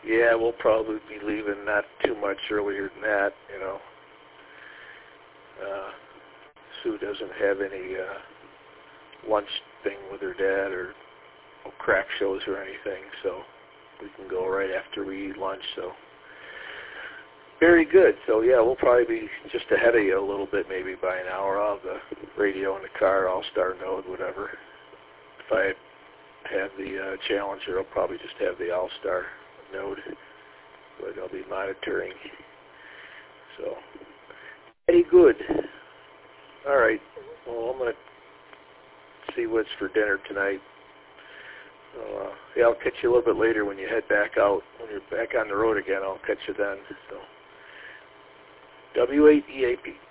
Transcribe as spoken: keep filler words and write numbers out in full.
Yeah, we'll probably be leaving not too much earlier than that, you know. Uh, Sue doesn't have any uh, lunch thing with her dad or no crack shows or anything, so we can go right after we eat lunch, so. Very good. So, yeah, we'll probably be just ahead of you a little bit, maybe by an hour. I'll have the radio in the car, All-Star Node, whatever. If I have the uh, Challenger, I'll probably just have the All-Star Node, but I'll be monitoring. So, very good. All right. Well, I'm going to see what's for dinner tonight. So, uh, yeah, I'll catch you a little bit later when you head back out. When you're back on the road again, I'll catch you then. So. W eight E A P.